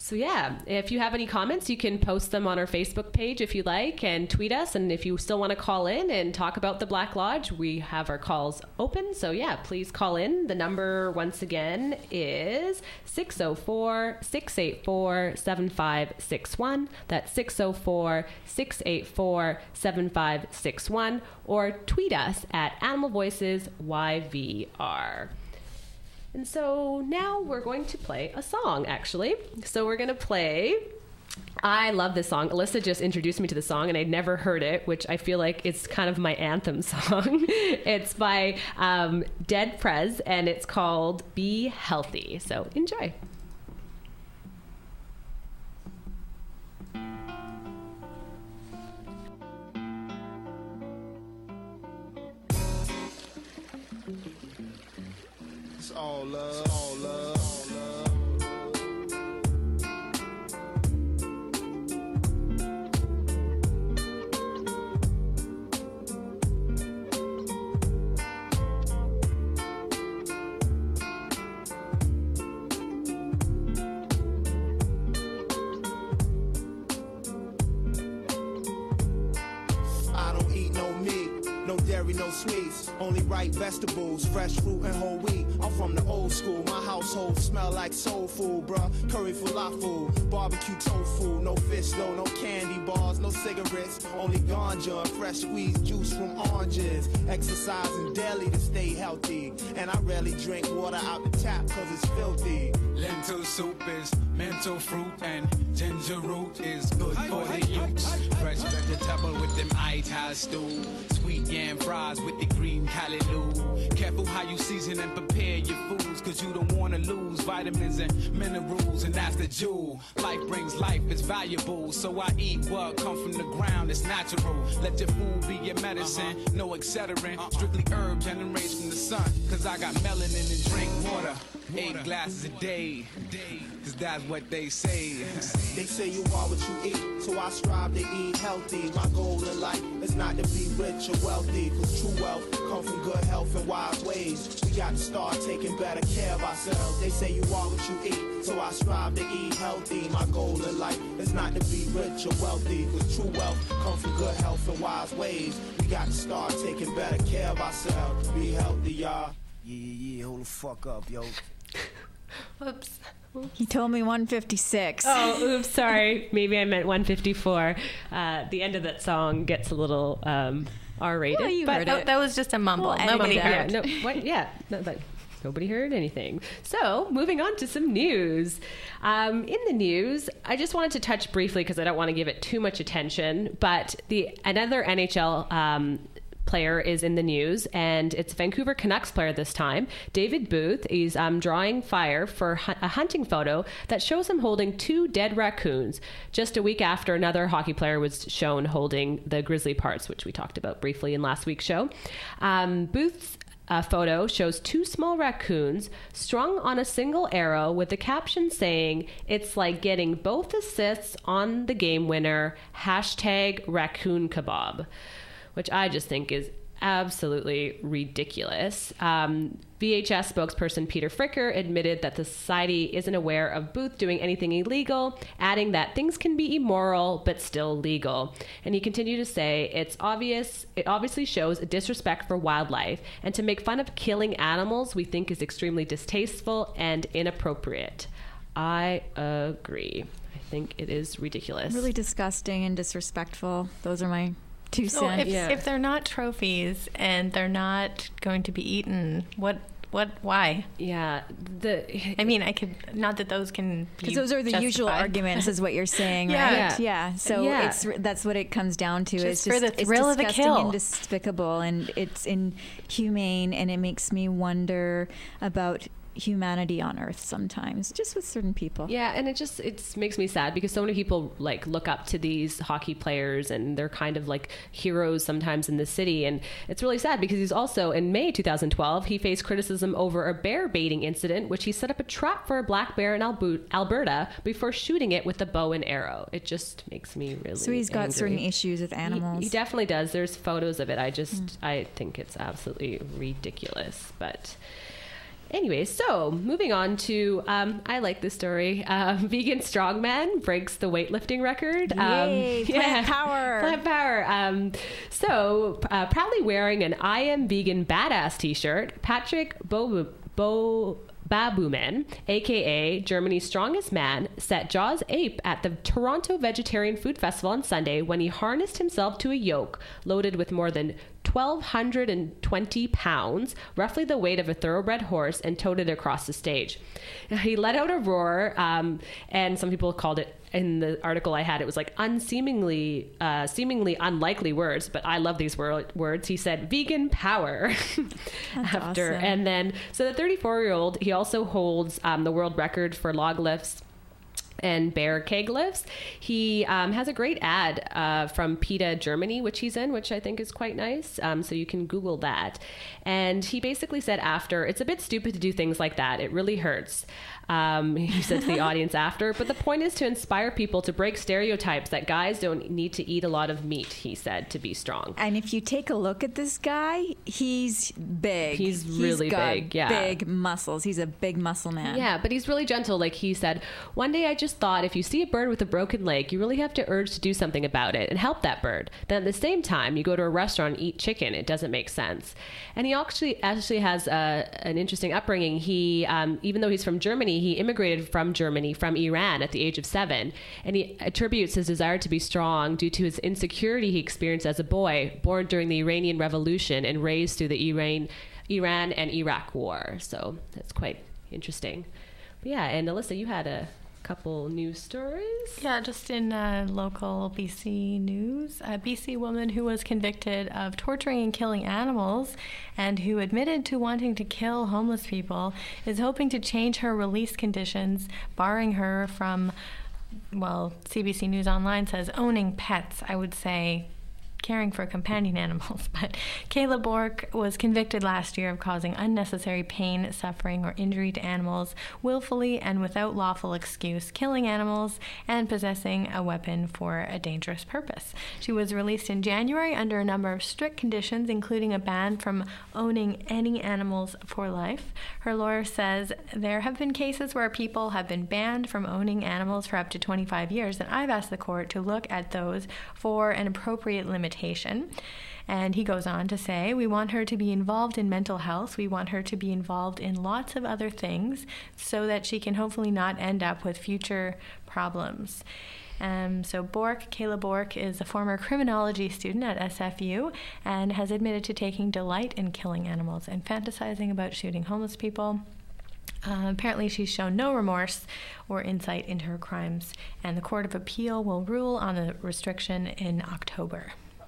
So yeah, if you have any comments, you can post them on our Facebook page if you like, and tweet us. And if you still want to call in and talk about the Black Lodge, we have our calls open. So yeah, please call in. The number once again is six oh four, six eight four, seven five six one. That's six oh four, six eight four, seven five six one, or tweet us at Animal Voices Y V R. And so now we're going to play a song, actually. So we're going to play... I love this song. Alyssa just introduced me to the song, and I'd never heard it, which I feel like it's kind of my anthem song. It's by um, Dead Prez, and it's called Be Healthy. So enjoy. All love, all love, all love. I don't eat no meat, no dairy, no sweets. Only right vegetables, fresh fruit and whole wheat. I'm from the old school, my household smell like soul food, bruh. Curry falafel, barbecue tofu, no fish though, no candy bars, no cigarettes, only ganja and fresh squeezed juice from oranges. Exercising daily to stay healthy, and I rarely drink water out the tap cause it's filthy. Lentil soup is mental fruit, and ginger root is good for the youth. Fresh vegetable with them ital stew, sweet yam fries with the green callaloo. Careful how you season and prepare your foods, cause you don't wanna lose vitamins and minerals, and that's the jewel. Life brings life, it's valuable, so I eat what come from the ground, it's natural. Let your food be your medicine, uh-huh. no excedrin, uh-uh. strictly herb generates from the sun, cause I got melanin and drink water. Eight glasses a day, cause that's what they say. They say you are what you eat, so I strive to eat healthy. My goal in life is not to be rich or wealthy, cause true wealth comes from good health and wise ways. We got to start taking better care of ourselves. They say you are what you eat, so I strive to eat healthy. My goal in life is not to be rich or wealthy, cause true wealth comes from good health and wise ways. We got to start taking better care of ourselves. Be healthy, y'all. Yeah, yeah, yeah, hold the fuck up, yo. Whoops. He told me one fifty-six. Oh, oops, sorry. Maybe I meant one fifty-four. Uh, the end of that song gets a little um, R-rated. Well, you but heard That, it. that was just a mumble. Well, Nobody yeah, heard. no, what, yeah, no, but nobody heard anything. So, moving on to some news. Um, in the news, I just wanted to touch briefly because I don't want to give it too much attention. But the another N H L um, player is in the news, and it's Vancouver Canucks player this time, David Booth. He's um, drawing fire for hu- a hunting photo that shows him holding two dead raccoons just a week after another hockey player was shown holding the grizzly parts, which we talked about briefly in last week's show. Um, Booth's uh, photo shows two small raccoons strung on a single arrow with the caption saying, "It's like getting both assists on the game winner, hashtag raccoon kebab," which I just think is absolutely ridiculous. Um, V H S spokesperson Peter Fricker admitted that the society isn't aware of Booth doing anything illegal, adding that things can be immoral but still legal. And he continued to say, it's obvious, it obviously shows a disrespect for wildlife, and to make fun of killing animals we think is extremely distasteful and inappropriate. I agree. I think it is ridiculous. Really disgusting and disrespectful. Those are my two So cents. if, Yeah. if they're not trophies and they're not going to be eaten, what, what, why? Yeah, the I mean, I could, not that those can be Because those are the usual justified. arguments, is what you're saying, Yeah. right? Yeah. So Yeah. it's that's what it comes down to. Just it's for just the it's thrill of the disgusting kill. and despicable, and it's inhumane, and it makes me wonder about humanity on Earth sometimes, just with certain people. Yeah, and it just it makes me sad because so many people like look up to these hockey players, and they're kind of like heroes sometimes in the city. And it's really sad because he's also, in May twenty twelve, he faced criticism over a bear baiting incident, which he set up a trap for a black bear in Albu- Alberta before shooting it with a bow and arrow. It just makes me really So he's got angry. certain issues with animals. He, he definitely does. There's photos of it. I just, mm. I think it's absolutely ridiculous. But Anyway, so moving on to, um, I like this story. Uh, vegan strongman breaks the weightlifting record. Yay, um, plant yeah, power. Plant power. Um, so uh, proudly wearing an I Am Vegan Badass t-shirt, Patrick Bo... Bo Babuman, aka Germany's strongest man, set Jaws ape at the Toronto Vegetarian Food Festival on Sunday when he harnessed himself to a yoke loaded with more than twelve twenty pounds, roughly the weight of a thoroughbred horse, and towed it across the stage. He let out a roar, um, and some people called it, in the article I had, it was like unseemingly, uh, seemingly unlikely words, but I love these wor- words. He said, vegan power. after. Awesome. And then, so the thirty-four-year-old, he also holds um, the world record for log lifts and bear keg lifts. He um, has a great ad uh, from PETA Germany, which he's in, which I think is quite nice. Um, so you can Google that. And he basically said after, it's a bit stupid to do things like that. It really hurts. Um, he said to the audience after, but the point is to inspire people to break stereotypes that guys don't need to eat a lot of meat, he said, to be strong. And if you take a look at this guy, he's big. He's really he's got big, yeah. big muscles. He's a big muscle man. Yeah, but he's really gentle. Like he said, one day I just thought if you see a bird with a broken leg, you really have to urge to do something about it and help that bird. Then at the same time, you go to a restaurant and eat chicken. It doesn't make sense. And he actually actually has a, an interesting upbringing. He, um, even though he's from Germany, he immigrated from Germany, from Iran at the age of seven. And he attributes his desire to be strong due to his insecurity he experienced as a boy, born during the Iranian Revolution and raised through the Iran, Iran and Iraq War. So that's quite interesting. But yeah, and Alyssa, you had a couple news stories. Yeah, just in uh, local B C news, a B C woman who was convicted of torturing and killing animals and who admitted to wanting to kill homeless people is hoping to change her release conditions, barring her from, well, C B C News Online says owning pets. I would say caring for companion animals. But Kayla Bork was convicted last year of causing unnecessary pain, suffering, or injury to animals willfully and without lawful excuse, killing animals, and possessing a weapon for a dangerous purpose. She was released in January under a number of strict conditions, including a ban from owning any animals for life. Her lawyer says there have been cases where people have been banned from owning animals for up to twenty-five years, and I've asked the court to look at those for an appropriate limitation. And he goes on to say, we want her to be involved in mental health. We want her to be involved in lots of other things so that she can hopefully not end up with future problems. Um, so Bork, Kayla Bork, is a former criminology student at S F U and has admitted to taking delight in killing animals and fantasizing about shooting homeless people. Uh, apparently she's shown no remorse or insight into her crimes, and the Court of Appeal will rule on the restriction in October.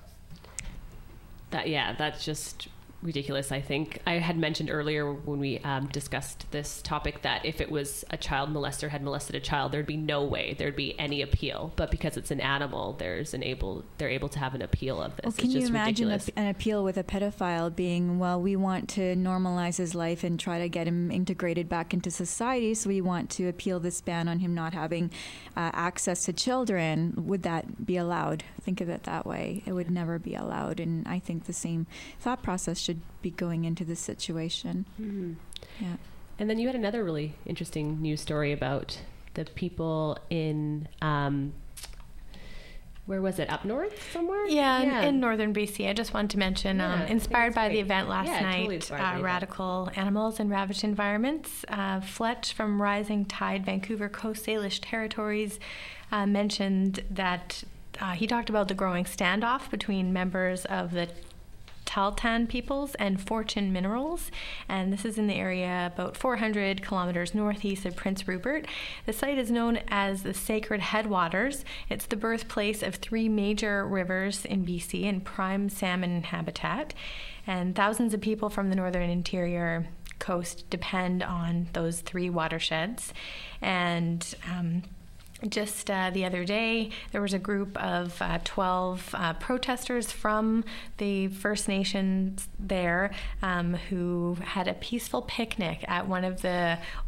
That, yeah, that's just ridiculous. I think I had mentioned earlier when we um, discussed this topic that if it was a child molester had molested a child, there'd be no way there'd be any appeal. But because it's an animal, there's an able they're able to have an appeal of this. Well, can it's just you imagine a, ridiculous. an appeal with a pedophile being, well, we want to normalize his life and try to get him integrated back into society, so we want to appeal this ban on him not having uh, access to children. Would that be allowed? Think of it that way. It would never be allowed, and I think the same thought process should be going into this situation. Mm-hmm. Yeah. And then you had another really interesting news story about the people in, um, where was it, up north somewhere? Yeah, yeah. In, in northern B C. I just wanted to mention, Yeah, um, I inspired think by it's the great. event last Yeah, night, totally inspired by the uh, event. Radical Animals and Ravaged Environments. Uh, Fletch from Rising Tide Vancouver Coast Salish Territories uh, mentioned that uh, he talked about the growing standoff between members of the Tahltan peoples and Fortune Minerals, and this is in the area about four hundred kilometers northeast of Prince Rupert. The site is known as the Sacred Headwaters. It's the birthplace of three major rivers in B C and prime salmon habitat, and thousands of people from the northern interior coast depend on those three watersheds. And um, Just uh, the other day, there was a group of uh, twelve uh, protesters from the First Nations there um, who had a peaceful picnic at one of the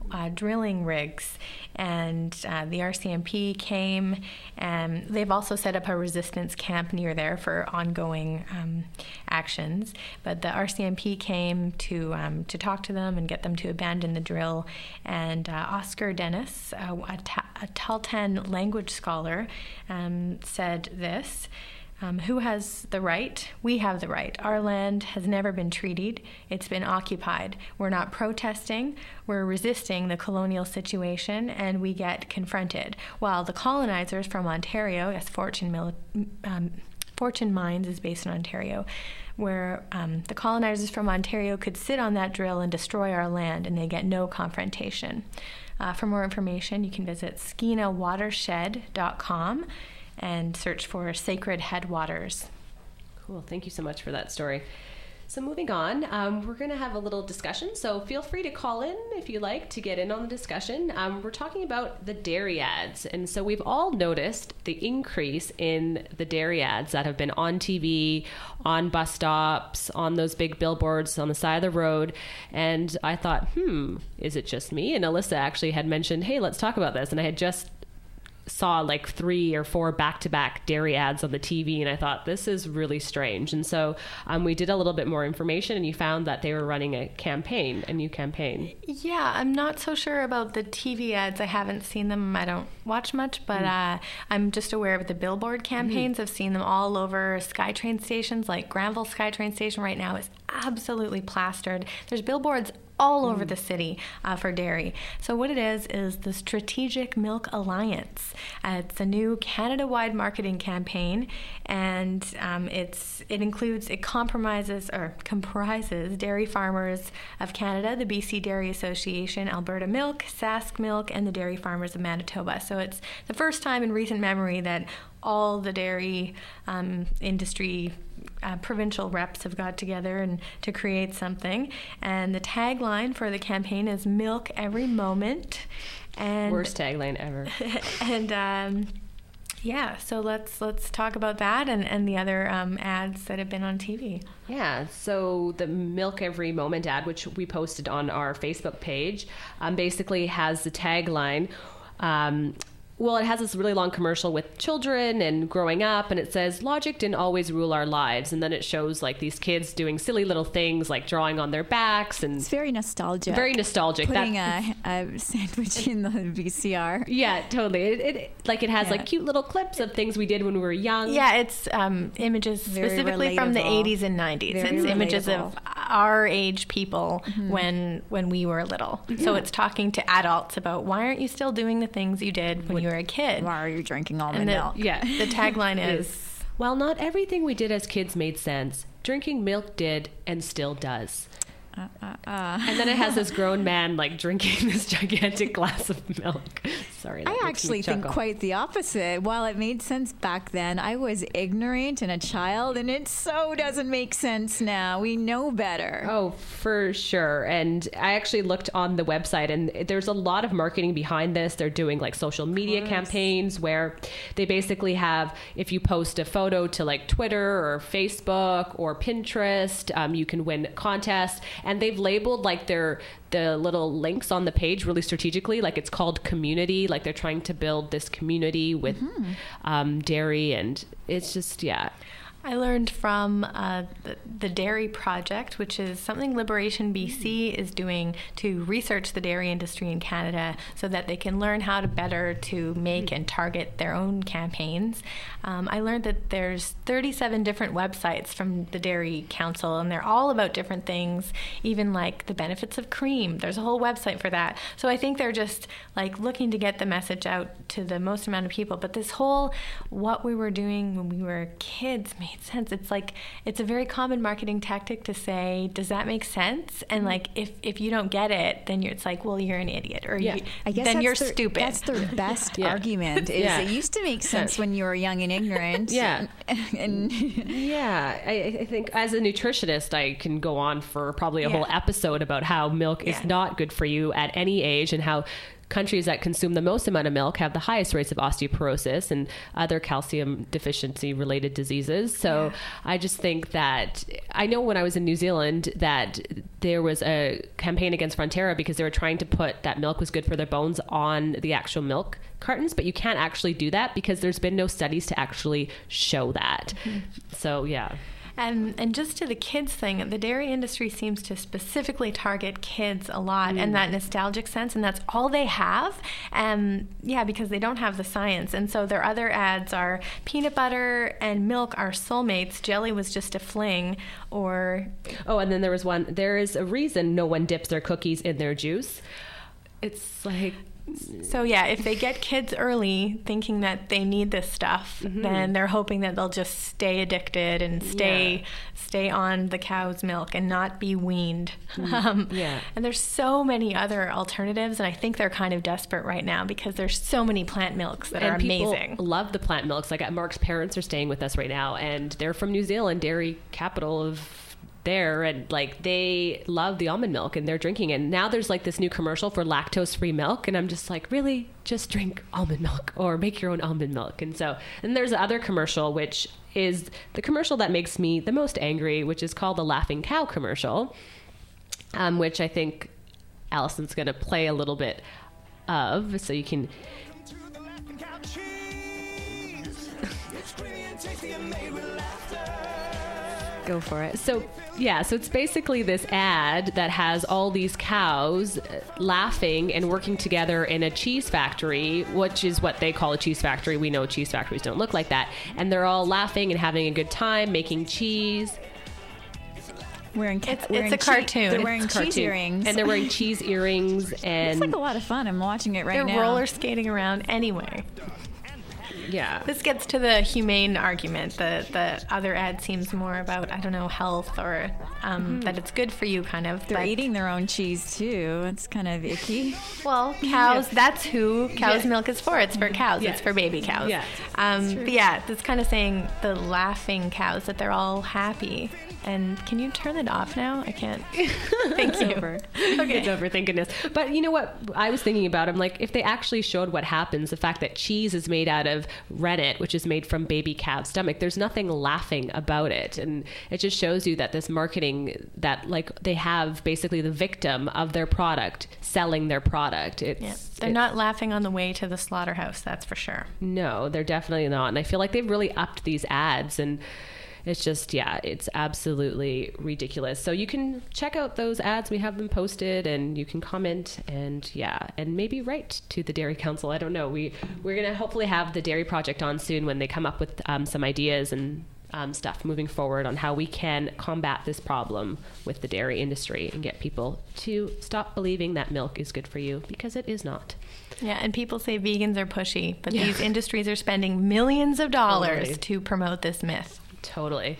uh, drilling rigs, and uh, the R C M P came, and they've also set up a resistance camp near there for ongoing um, actions. But the R C M P came to um, to talk to them and get them to abandon the drill. And uh, Oscar Dennis, uh, a, ta- a Tahltan language scholar, um, said this. Um, who has the right? We have the right. Our land has never been treated. It's been occupied. We're not protesting. We're resisting the colonial situation, and we get confronted. While the colonizers from Ontario, yes, Fortune, Mil- um, Fortune Mines is based in Ontario, where um, the colonizers from Ontario could sit on that drill and destroy our land, and they get no confrontation. Uh, for more information, you can visit skeena watershed dot com and search for Sacred Headwaters. Cool. Thank you so much for that story. So moving on, um, we're going to have a little discussion. So feel free to call in if you like to get in on the discussion. Um, we're talking about the dairy ads. And so we've all noticed the increase in the dairy ads that have been on T V, on bus stops, on those big billboards on the side of the road. And I thought, hmm, is it just me? And Alyssa actually had mentioned, hey, let's talk about this. And I had just saw like three or four back-to-back dairy ads on the T V, and I thought, this is really strange. And so um, we did a little bit more information, and you found that they were running a campaign, a new campaign. Yeah, I'm not so sure about the T V ads. I haven't seen them. I don't watch much, but mm. uh, I'm just aware of the billboard campaigns. Mm. I've seen them all over SkyTrain stations, like Granville SkyTrain station right now is absolutely plastered. There's billboards all over mm. the city uh, for dairy. So what it is is the Strategic Milk Alliance. Uh, it's a new Canada-wide marketing campaign, and um, it's it includes it compromises or comprises Dairy Farmers of Canada, the B C Dairy Association, Alberta Milk, Sask Milk, and the Dairy Farmers of Manitoba. So it's the first time in recent memory that all the dairy um, industry Uh, provincial reps have got together and to create something, and the tagline for the campaign is "Milk Every Moment." And worst tagline ever. and um, yeah, so let's let's talk about that and and the other um, ads that have been on T V. Yeah, so the Milk Every Moment ad, which we posted on our Facebook page, um, basically has the tagline. Um, Well, it has this really long commercial with children and growing up, and it says, logic didn't always rule our lives. And then it shows like these kids doing silly little things like drawing on their backs. And it's very nostalgic. Very nostalgic. Putting a, a sandwich in the V C R. Yeah, totally. It, it like it has Yeah. like cute little clips of things we did when we were young. Yeah, it's um, images Very specifically from the relatable. eighties and nineties. Very it's images relatable. of our age people Mhm. when when we were little. So Yeah. it's talking to adults about why aren't you still doing the things you did when What- you were a kid? Why are you drinking almond And the, milk? Yeah. the tagline is, While not everything we did as kids made sense, drinking milk did and still does. Uh, uh, uh. And then it has this grown man like drinking this gigantic glass of milk. Sorry. that I makes me actually think chuckle. quite the opposite. While it made sense back then, I was ignorant and a child, and it so doesn't make sense now. We know better. Oh, for sure. And I actually looked on the website, and there's a lot of marketing behind this. They're doing like social media campaigns where they basically have, if you post a photo to like Twitter or Facebook or Pinterest, um, you can win contests. And they've labeled like their the little links on the page really strategically, like it's called community, like they're trying to build this community with Mm-hmm. um, dairy, and it's just, yeah. I learned from uh, the, the Dairy Project, which is something Liberation B C is doing to research the dairy industry in Canada so that they can learn how to better to make and target their own campaigns. Um, I learned that there's thirty-seven different websites from the Dairy Council, and they're all about different things, even like the benefits of cream. There's a whole website for that. So I think they're just like looking to get the message out to the most amount of people. But this whole what we were doing when we were kids made sense. It's like it's a very common marketing tactic to say, does that make sense? And like if if you don't get it, then you're, it's like, well, you're an idiot, or Yeah. you, I guess then that's you're their, stupid. That's their best Yeah. argument. Is Yeah. it used to make sense when you were young and ignorant. Yeah. and Yeah, I, I think as a nutritionist, I can go on for probably a Yeah. whole episode about how milk Yeah. is not good for you at any age, and how countries that consume the most amount of milk have the highest rates of osteoporosis and other calcium deficiency related diseases. So yeah. I just think that I know when I was in New Zealand that there was a campaign against Frontera because they were trying to put that milk was good for their bones on the actual milk cartons, but you can't actually do that because there's been no studies to actually show that. Mm-hmm. So yeah. And and just to the kids thing, the dairy industry seems to specifically target kids a lot mm. and that nostalgic sense, and that's all they have. And yeah, because they don't have the science. And so their other ads are peanut butter and milk are soulmates, jelly was just a fling, or... Oh, and then there was one, there is a reason no one dips their cookies in their juice. It's like... So yeah, if they get kids early thinking that they need this stuff, mm-hmm. then they're hoping that they'll just stay addicted and stay yeah. stay on the cow's milk and not be weaned. Mm-hmm. Um, yeah. And there's so many other alternatives, and I think they're kind of desperate right now because there's so many plant milks that and are amazing. People love the plant milks. Like Mark's parents are staying with us right now, and they're from New Zealand, dairy capital of there, and like they love the almond milk and they're drinking it. And now there's like this new commercial for lactose free milk, and I'm just like, really, just drink almond milk or make your own almond milk. And so and there's the other commercial, which is the commercial that makes me the most angry, which is called the Laughing Cow commercial, um, which I think Allison's going to play a little bit of, so you can go for it. So yeah, so it's basically this ad that has all these cows laughing and working together in a cheese factory, which is what they call a cheese factory. We know cheese factories don't look like that. And they're all laughing and having a good time, making cheese. Wearing ca- it's, wearing it's a cartoon. Che- they're wearing it's cheese cartoon. earrings. And they're wearing cheese earrings. And it's like a lot of fun. I'm watching it right they're now. They're roller skating around anyway. Yeah. This gets to the humane argument. The the other ad seems more about, I don't know, health or um, mm-hmm. that it's good for you kind of. They're eating their own cheese too. It's kind of icky. Well, cows, yeah. that's who cow's yeah. milk is for. It's for cows. Yeah. It's for baby cows. Yeah. Um, but yeah, it's kind of saying the laughing cows, that they're all happy. And can you turn it off now? I can't. Thank it's you. Over. Okay. It's over, thank goodness. But you know what I was thinking about? I'm like, if they actually showed what happens, the fact that cheese is made out of rennet, which is made from baby calf's stomach, there's nothing laughing about it. And it just shows you that this marketing, that like they have basically the victim of their product selling their product. It's, yeah. They're it, not laughing on the way to the slaughterhouse, that's for sure. No, they're definitely not. And I feel like they've really upped these ads, and it's just, yeah, it's absolutely ridiculous. So you can check out those ads. We have them posted, and you can comment and, yeah, and maybe write to the Dairy Council. I don't know. We, we're going to hopefully have the Dairy Project on soon when they come up with um, some ideas and um, stuff moving forward on how we can combat this problem with the dairy industry and get people to stop believing that milk is good for you, because it is not. Yeah, and people say vegans are pushy, but yeah. these industries are spending millions of dollars totally. to promote this myth. Totally.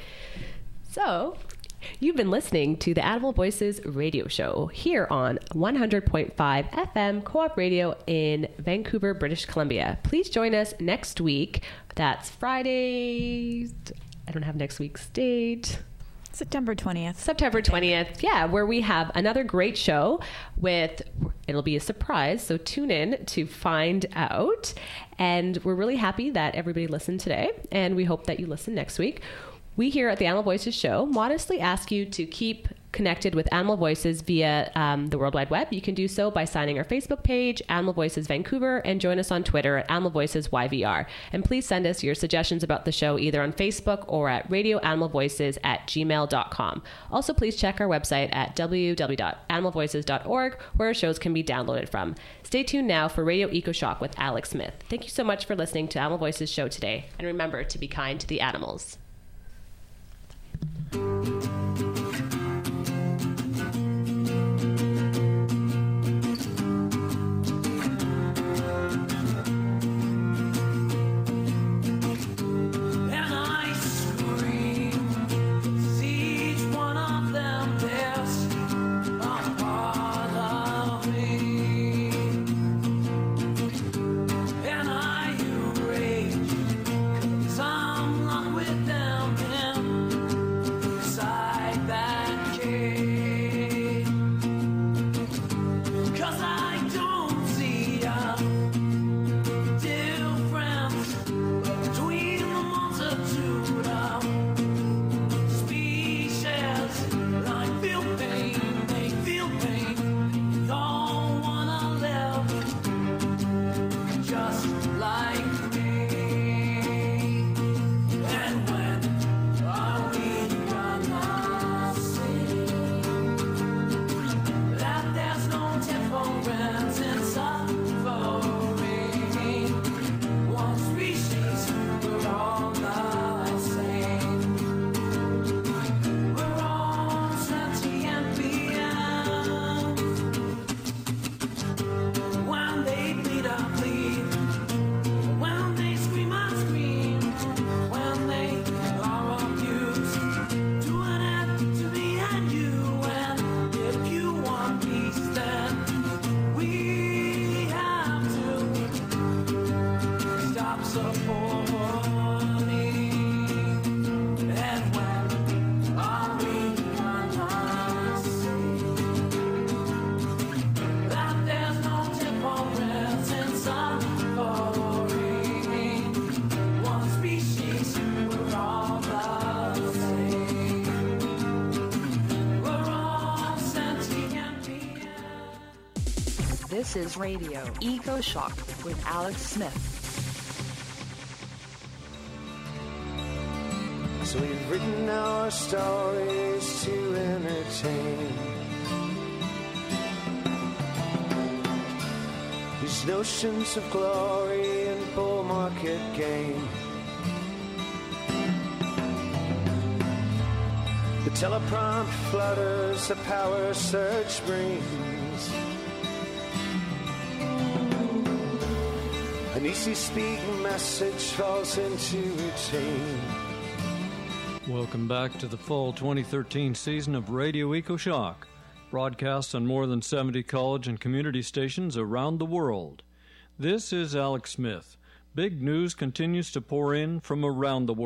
So, you've been listening to the Animal Voices radio show here on one hundred point five F M Co-op Radio in Vancouver, British Columbia. Please join us next week. That's Friday. I don't have next week's date. September twentieth. September twentieth, yeah, where we have another great show with, it'll be a surprise, so tune in to find out. And we're really happy that everybody listened today, and we hope that you listen next week. We here at the Animal Voices show modestly ask you to keep connected with Animal Voices via um, the World Wide Web. You can do so by signing our Facebook page, Animal Voices Vancouver, and join us on Twitter at Animal Voices Y V R. And please send us your suggestions about the show either on Facebook or at radio animal voices at gmail dot com. Also, please check our website at w w w dot animal voices dot org, where our shows can be downloaded from. Stay tuned now for Radio Eco Shock with Alex Smith. Thank you so much for listening to Animal Voices show today, and remember to be kind to the animals. With them. This is Radio Eco Shock with Alex Smith. So we've written our stories to entertain. These notions of glory and bull market gain. The teleprompt flutters, the power surge brings. An easy speaking message falls into routine. Welcome back to the fall twenty thirteen season of Radio Eco Shock, broadcast on more than seventy college and community stations around the world. This is Alex Smith. Big news continues to pour in from around the world.